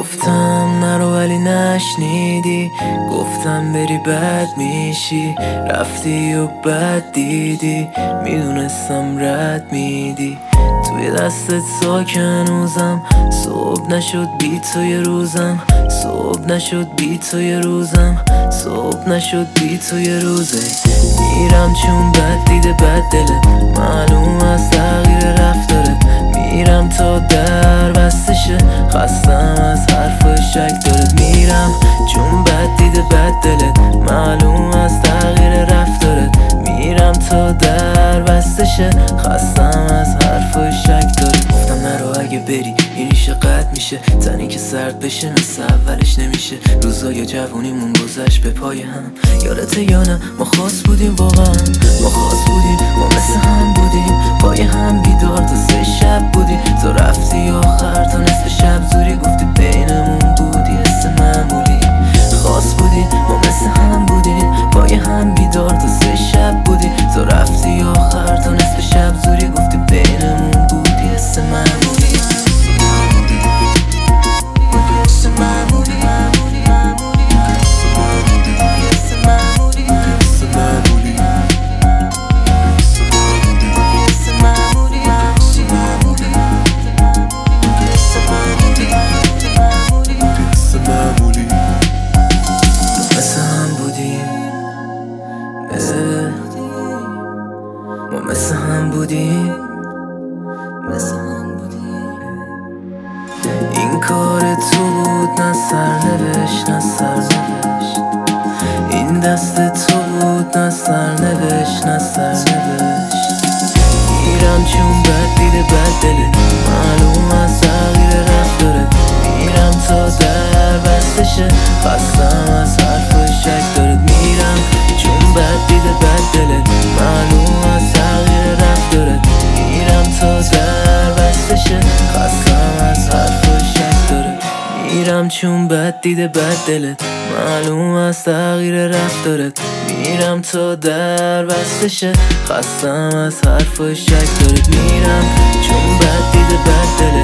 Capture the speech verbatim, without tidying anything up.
گفتم نرو ولی نشنیدی، گفتم بری بد میشی، رفتی و بد دیدی، میدونستم رد میدی. توی دستت ساک هنوزم، صبح نشد بی تو یه روزم، صبح نشد بی تو یه روزم، صبح نشد بی تو یه روزه. میرم چون بد دیده بد دلت، معلوم از تغییر رفتارت، میرم تا در بستشه، خستم از حرف شک دارت. میرم چون بد دیده بد دلت، معلوم از تغییر رفتارت، میرم تا در بستشه، خستم از حرف شک دارت. گفتم نرو اگه بری این ریشه قطع میشه، تنی که سرد بشه مثل اولش نمیشه. روزای جوونیمون گذشت به پای هم، یادته یا نه ما خاص بودیم واقعا، ما خاص بودیم، ما مثل هم بودیم، پای هم بیدار تا سه شب بودیم. تو رفتی آخر تا نصف شب زوری، گفتی بینمون بودی حس معمولی. خاص بودیم ما مثل هم بودیم، پای هم بیدار تا سه شب بودیم. تو رفتی آخر تا نصف شب زوری، گفتی بینمون بودی حس معمولی. ما مثل هم بودیم، مثل هم بودیم. این کار تو بود نه سرنوشت، نه سرنوشت. این دست تو بود نه سرنوشت، نه سرنوشت. میرم چون بد دیده بد دلت، معلوم از تغییر رفتارت، میرم تا در بستشه، خستم از حرف شک دارت. میرم چون بد دیده بد دلت، معلوم از تغییر رفتارت، میرم تا در بستشه، خستم از حرف شک دارت. میرم چون بد دیده بد دلت، معلوم از تغییر رفتارت، میرم تا در بستشه، خستم از حرف شک دارت. میرم چون بد دیده بد دلت.